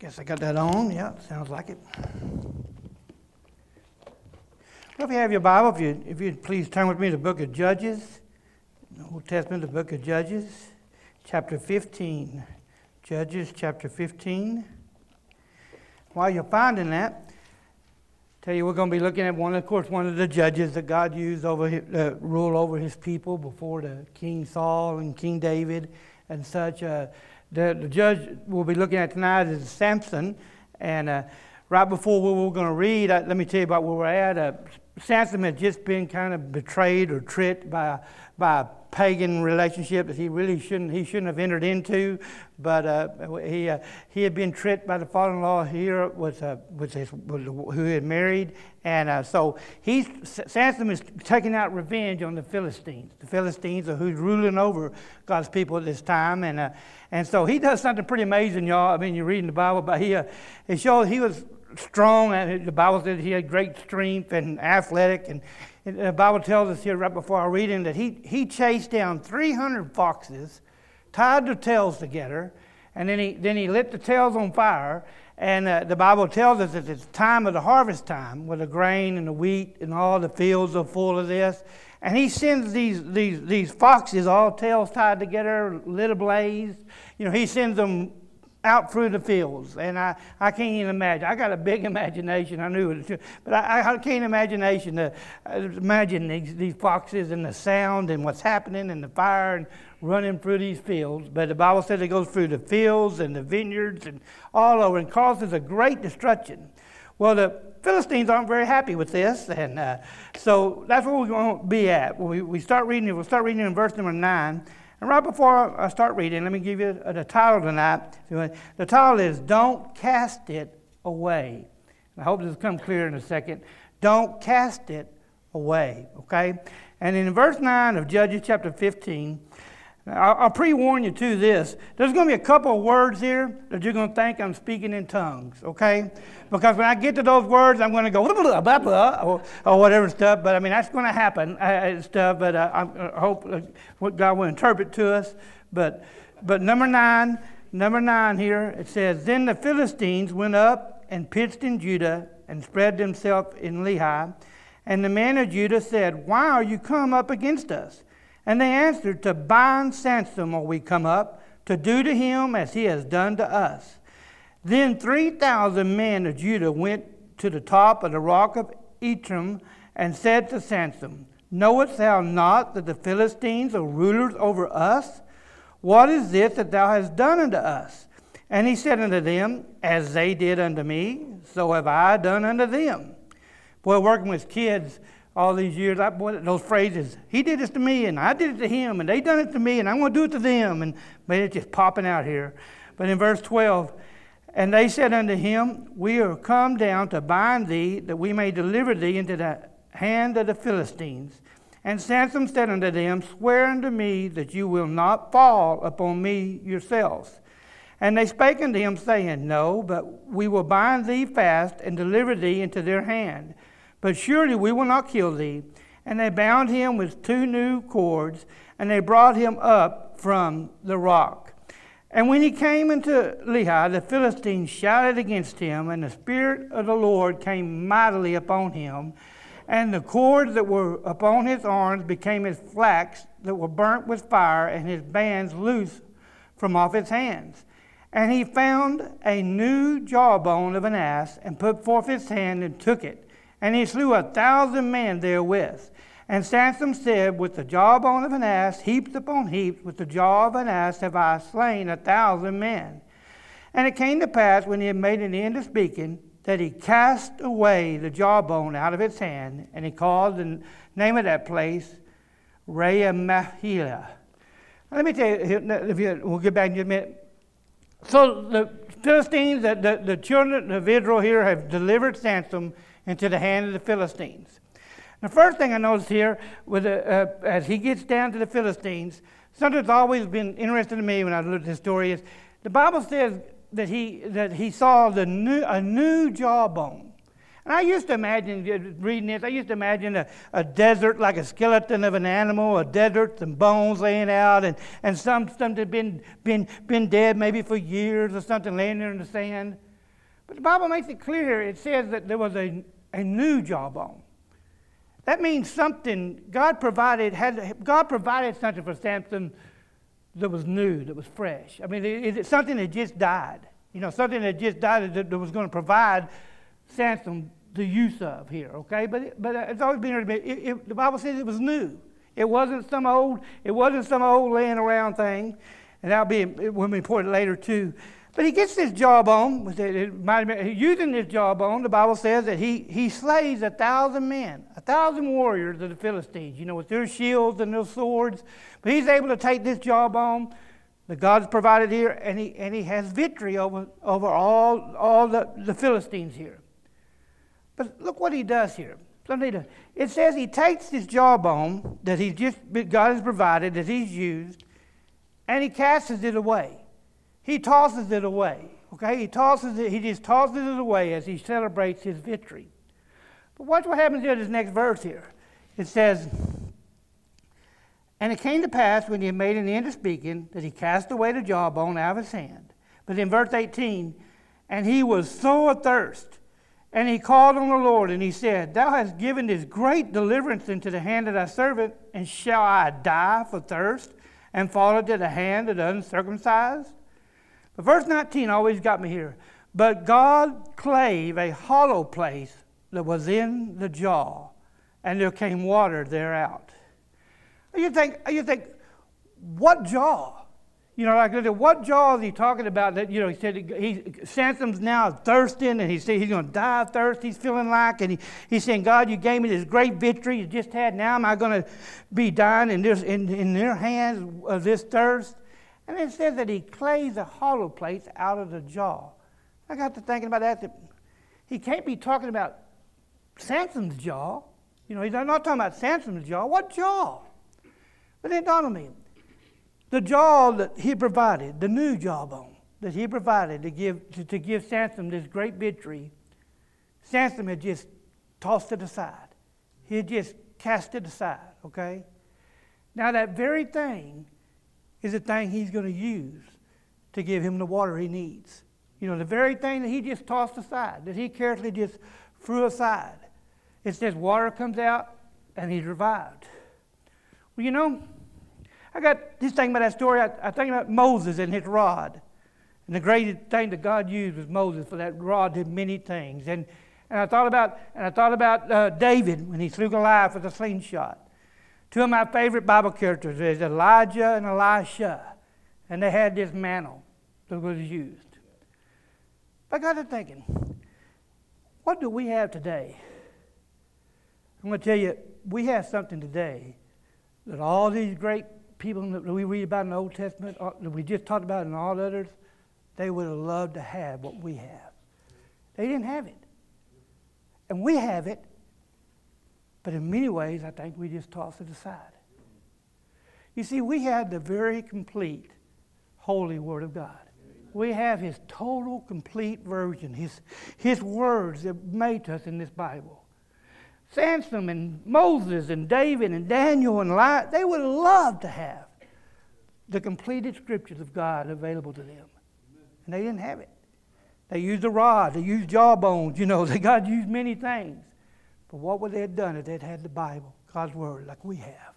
Guess I got that on. Yeah, sounds like it. Well, if you have your Bible, if you'd please turn with me to the book of Judges, the Old Testament, the book of Judges, chapter 15. Judges, chapter 15. While you're finding that, tell you we're going to be looking at one of the judges that God used rule over His people before the King Saul and King David and such. The judge we'll be looking at tonight is Samson, and right before we were going to read, let me tell you about where we're at. Samson had just been kind of betrayed or tricked by a pagan relationship that he shouldn't have entered into, but he had been tricked by the father-in-law here who he had married, and so Samson is taking out revenge on the Philistines. The Philistines are who's ruling over God's people at this time, and so he does something pretty amazing, y'all. I mean, you're reading the Bible, but it shows he was strong, and the Bible says he had great strength and athletic, and the Bible tells us here right before our reading that he chased down 300 foxes, tied their tails together, and then he lit the tails on fire. And the Bible tells us that it's time of the harvest time, where the grain and the wheat and all the fields are full of this. And he sends these foxes, all tails tied together, lit ablaze. He sends them out through the fields, and I can't even imagine. I got a big imagination. I knew it, but I can't imagine these foxes and the sound and what's happening and the fire and running through these fields. But the Bible says it goes through the fields and the vineyards and all over and causes a great destruction. Well, the Philistines aren't very happy with this, and so that's where we're going to be at. We'll start reading in verse number 9. And right before I start reading, let me give you the title tonight. The title is Don't Cast It Away. I hope this will come clear in a second. Don't cast it away, okay? And in verse 9 of Judges chapter 15, I'll pre-warn you to this. There's going to be a couple of words here that you're going to think I'm speaking in tongues, okay? Because when I get to those words, I'm going to go blah, blah, blah, or whatever stuff. But I mean, that's going to happen stuff. But I hope what God will interpret to us. But number nine here, it says, Then the Philistines went up and pitched in Judah and spread themselves in Lehi. And the men of Judah said, Why are you come up against us? And they answered, To bind Samson are we come up, to do to him as he has done to us. Then 3,000 men of Judah went to the top of the rock of Ephraim and said to Samson, Knowest thou not that the Philistines are rulers over us? What is this that thou hast done unto us? And he said unto them, As they did unto me, so have I done unto them. Boy, working with kids all these years, those phrases, he did this to me, and I did it to him, and they done it to me, and I'm going to do it to them. And man, it's just popping out here. But in verse 12, And they said unto him, We are come down to bind thee, that we may deliver thee into the hand of the Philistines. And Samson said unto them, Swear unto me that you will not fall upon me yourselves. And they spake unto him, saying, No, but we will bind thee fast, and deliver thee into their hand. But surely we will not kill thee. And they bound him with 2 new cords, and they brought him up from the rock. And when he came into Lehi, the Philistines shouted against him, and the Spirit of the Lord came mightily upon him. And the cords that were upon his arms became as flax that were burnt with fire, and his bands loose from off his hands. And he found a new jawbone of an ass, and put forth his hand and took it. And he slew 1,000 men therewith. And Samson said, With the jawbone of an ass, heaps upon heaps, with the jaw of an ass have I slain 1,000 men. And it came to pass, when he had made an end of speaking, that he cast away the jawbone out of his hand, and he called the name of that place Ramahilah. Let me tell you, we'll get back in a minute. So the Philistines, the children of Israel here have delivered Samson into the hand of the Philistines. The first thing I noticed here, as he gets down to the Philistines, something that's always been interesting to me when I look at this story is the Bible says that he saw a new jawbone. And I used to imagine, reading this, a desert like a skeleton of an animal, a desert, some bones laying out, and something been dead maybe for years or something laying there in the sand. But the Bible makes it clear. It says that there was a new jawbone. That means something God provided something for Samson that was new, that was fresh. I mean, is it something that just died? Something that just died that was going to provide Samson the use of here, okay? But it's always been the Bible says it was new. It wasn't some old laying around thing, and it will be important later too. But he gets this jawbone. Using this jawbone, the Bible says that he slays 1,000 men, 1,000 warriors of the Philistines, with their shields and their swords. But he's able to take this jawbone that God's provided here, and he has victory over all the Philistines here. But look what he does here. It says he takes this jawbone that God has provided, that he's used, and he casts it away. He tosses it away. Okay? He just tosses it away as he celebrates his victory. But watch what happens here in this next verse here. It says, and it came to pass when he had made an end of speaking that he cast away the jawbone out of his hand. But in verse 18, and he was so athirst, and he called on the Lord, and he said, Thou hast given this great deliverance into the hand of thy servant, and shall I die for thirst, and fall into the hand of the uncircumcised? But verse 19 always got me here. But God clave a hollow place that was in the jaw, and there came water thereout. You think, what jaw? What jaw is he talking about? That he said Samson's now thirsting, and he said he's going to die of thirst. He's feeling like, and he's saying, God, you gave me this great victory you just had. Now am I going to be dying in their hands of this thirst? And it says that he claves a hollow place out of the jaw. I got to thinking about that he can't be talking about Samson's jaw. He's not talking about Samson's jaw. What jaw? But it dawned on me. The jaw that he provided, the new jawbone that he provided to give Samson this great victory, Samson had just tossed it aside. He had just cast it aside, okay? Now that very thing is the thing he's going to use to give him the water he needs. The very thing that he just tossed aside, that he carefully just threw aside. It says water comes out and he's revived. Well, I got this thing about that story. I think about Moses and his rod. And the greatest thing that God used was Moses, for that rod did many things. And I thought about David when he slew Goliath with a slingshot. Two of my favorite Bible characters is Elijah and Elisha. And they had this mantle that was used. But I got to thinking, what do we have today? I'm going to tell you, we have something today that all these great people that we read about in the Old Testament, that we just talked about and all others, they would have loved to have what we have. They didn't have it. And we have it, but in many ways, I think we just toss it aside. You see, we have the very complete, holy Word of God. We have His total, complete version, His words that made to us in this Bible. Samson and Moses and David and Daniel and Elijah, they would have loved to have the completed scriptures of God available to them. And they didn't have it. They used a rod, they used jawbones, God used many things. But what would they have done if they'd had the Bible, God's Word, like we have?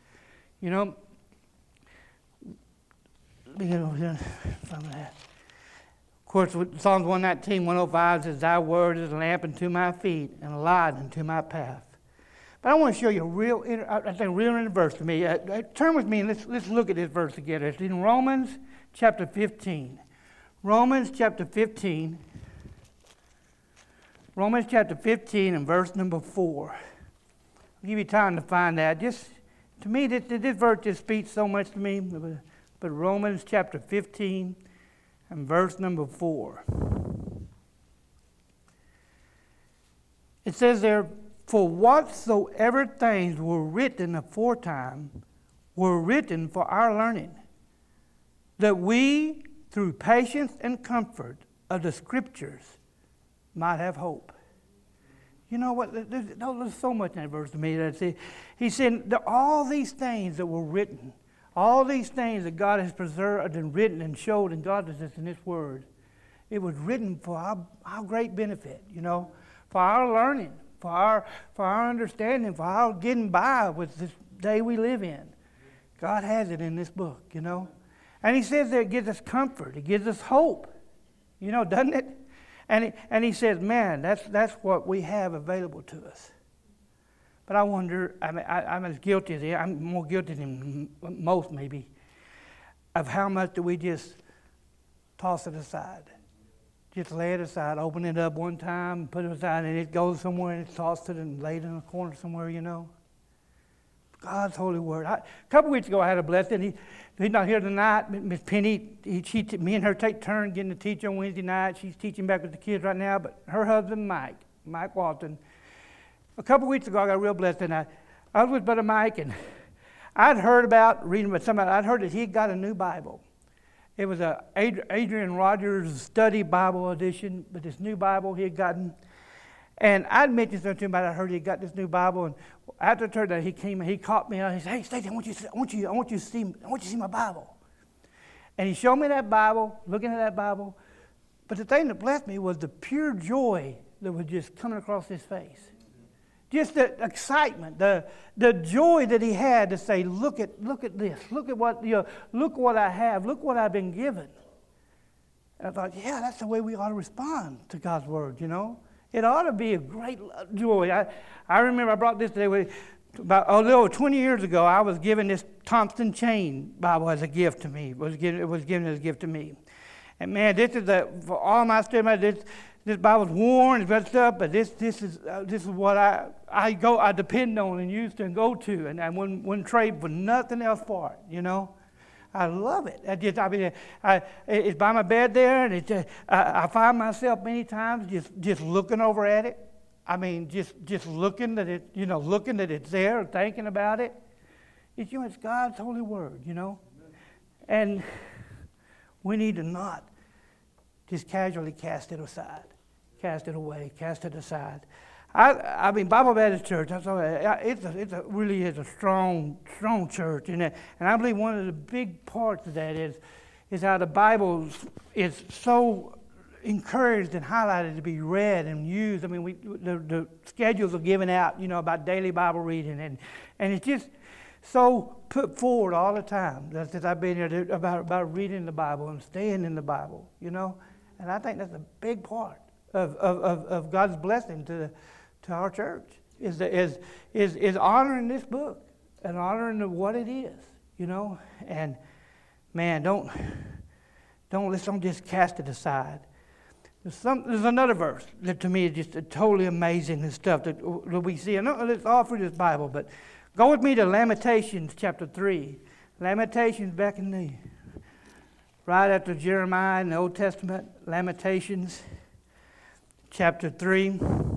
Of course, Psalms 119, 105 says, Thy word is a lamp unto my feet and a light unto my path. But I want to show you a real interesting verse to me. Turn with me and let's look at this verse together. It's in Romans chapter 15. Romans chapter 15 and verse number 4. I'll give you time to find that. To me, this verse just speaks so much to me. But Romans chapter 15 and verse number 4. It says there, For whatsoever things were written aforetime were written for our learning, that we, through patience and comfort of the Scriptures, might have hope. You know what? There's so much in that verse to me. He said that all these things that were written, all these things that God has preserved and written and showed and God has in His Word, It was written for our great benefit, for our learning, for our understanding, for our getting by with this day we live in. God has it in this book, And he says that it gives us comfort. It gives us hope, doesn't it? And he says, man, that's what we have available to us. But I wonder, I'm as guilty as I'm more guilty than most maybe, of how much do we just toss it aside. Just lay it aside, open it up one time, put it aside, and it goes somewhere and it's tossed it and laid in a corner somewhere, God's holy word. A couple weeks ago I had a blessing. He's not here tonight. Miss Penny, me and her take turns getting to teach on Wednesday night. She's teaching back with the kids right now, but her husband, Mike Walton, a couple weeks ago I got a real blessing. I was with Brother Mike, and I'd heard about, reading about somebody, I'd heard that he got a new Bible. It was a Adrian Rogers Study Bible edition, but this new Bible he had gotten. And I'd mentioned something to him about I heard he got this new Bible, and after the church he came and he caught me out. He said, "Hey, Stacy, I want you to see my Bible." And he showed me that Bible, looking at that Bible. But the thing that blessed me was the pure joy that was just coming across his face. Just the excitement, the joy that he had to say, "Look at this. Look at what I have. Look what I've been given." And I thought, yeah, that's the way we ought to respond to God's word. It ought to be a great joy. I remember I brought this today. About a little over 20 years ago, I was given this Thompson Chain Bible as a gift to me. It was given as a gift to me. And man, this is for all my study. This Bible's worn and got stuff, but this is what I depend on and use to and go to, and I wouldn't trade for nothing else for it. I love it. It's by my bed there, and I find myself many times just looking over at it. Just looking that looking that it's there, and thinking about it. It's God's holy word, and we need to not just casually cast it aside, cast it away, cast it aside. Bible Baptist Church, it really is a strong church, and I believe one of the big parts of that is how the Bible is so encouraged and highlighted to be read and used. The schedules are given out, about daily Bible reading, and it's just so put forward all the time that I've been here about reading the Bible and staying in the Bible, and I think that's a big part of God's blessing to our church is honoring this book and honoring what it is, and man, let's don't just cast it aside. There's another verse that to me is just totally amazing and stuff that we see. And let's all through this Bible, but go with me to Lamentations chapter 3. Lamentations back in right after Jeremiah in the Old Testament. Lamentations chapter 3.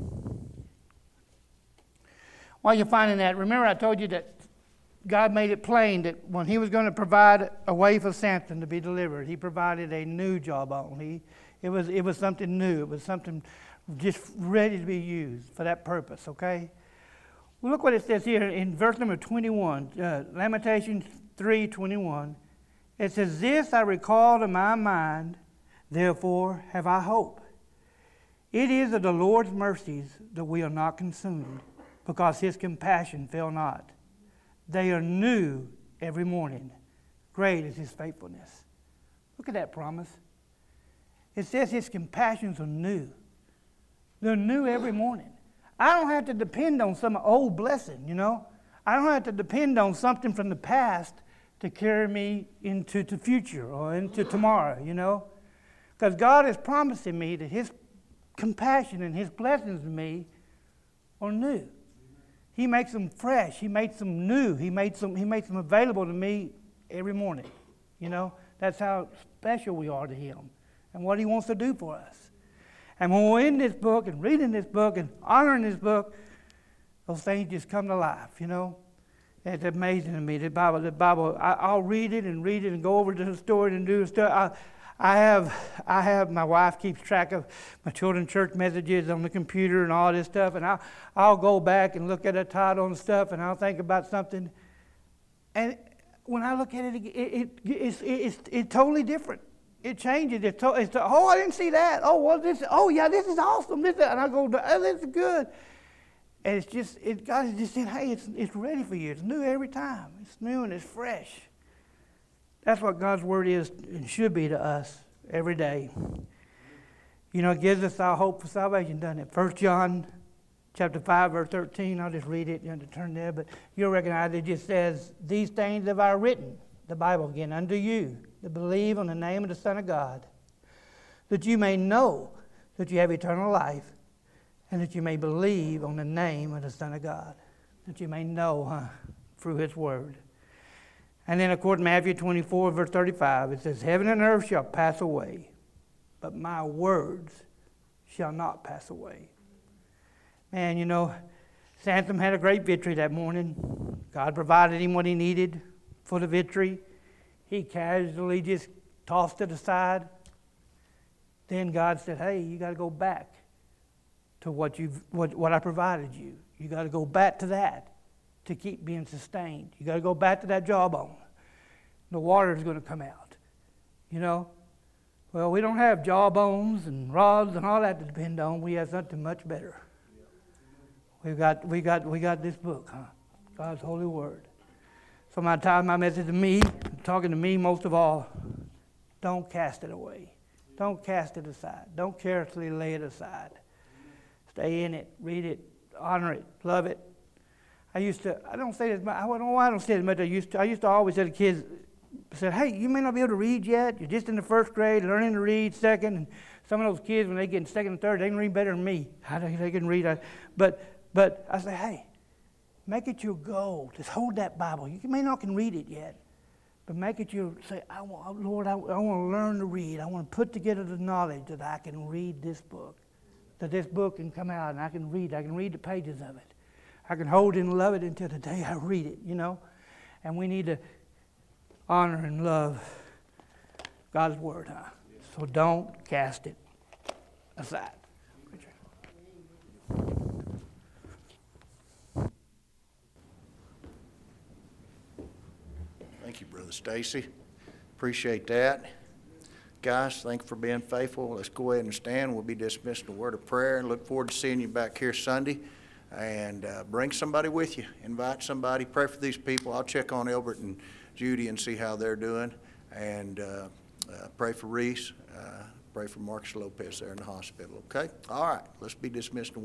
While you're finding that, remember I told you that God made it plain that when he was going to provide a way for Samson to be delivered, he provided a new jawbone. It was something new. It was something just ready to be used for that purpose, okay? Well, look what it says here in verse number 21, Lamentations 3:21. It says, "This I recall to my mind, therefore have I hope. It is of the Lord's mercies that we are not consumed, because his compassion fail not. They are new every morning. Great is his faithfulness." Look at that promise. It says his compassions are new. They're new every morning. I don't have to depend on some old blessing, I don't have to depend on something from the past to carry me into the future or into tomorrow, Because God is promising me that his compassion and his blessings to me are new. He makes them fresh. He makes them new. He makes them available to me every morning. That's how special we are to him and what he wants to do for us. And when we're in this book and reading this book and honoring this book, those things just come to life, It's amazing to me. The Bible. I'll read it and go over to the store and do stuff. I have my wife keeps track of my children's church messages on the computer and all this stuff, and I'll go back and look at a title and stuff, and I'll think about something. And when I look at it, it's totally different. it changes. Oh, I didn't see that. Oh, well, this is awesome. And I go, oh, this is good. And it's just, God is just saying, hey, it's ready for you. It's new every time. It's new and it's fresh. That's what God's word is and should be to us every day. You know, it gives us our hope for salvation, doesn't it? 1 John chapter 5, verse 13. I'll just read it. You have to turn there. But you'll recognize it just says, these things have I written, the Bible again, unto you, that believe on the name of the Son of God, that you may know that you have eternal life, and that you may believe on the name of the Son of God, that you may know through his word. And then according to Matthew 24, verse 35, it says, heaven and earth shall pass away, but my words shall not pass away. Man, you know, Samson had a great victory that morning. God provided him what he needed for the victory. He casually just tossed it aside. Then God said, hey, you got to go back to what I provided you. You got to go back to that to keep being sustained. You got to go back to that jawbone. The water is going to come out. You know? Well, we don't have jawbones and rods and all that to depend on. We have something much better. We got this book, God's holy word. So my message to me, talking to me most of all, don't cast it away. Don't cast it aside. Don't carelessly lay it aside. Stay in it, read it, honor it, love it. I don't say this much. I don't know why I don't say it as much. I used to always say to kids, said, hey, you may not be able to read yet. You're just in the first grade, learning to read second. And some of those kids, when they get in second and third, they can read better than me. They can read. But I say, hey, make it your goal. Just hold that Bible. You may not can read it yet, but make it your, say, Lord, I want to learn to read. I want to put together the knowledge that I can read this book. That this book can come out and I can read the pages of it. I can hold it and love it until the day I read it, you know. And we need to honor and love God's word, So don't cast it aside. Thank you, Brother Stacy. Appreciate that. Guys, thank you for being faithful. Let's go ahead and stand. We'll be dismissed in a word of prayer and look forward to seeing you back here Sunday. And bring somebody with you. Invite somebody. Pray for these people. I'll check on Elbert and Judy and see how they're doing. And pray for Reese. Pray for Marcus Lopez there in the hospital. Okay? All right. Let's be dismissed in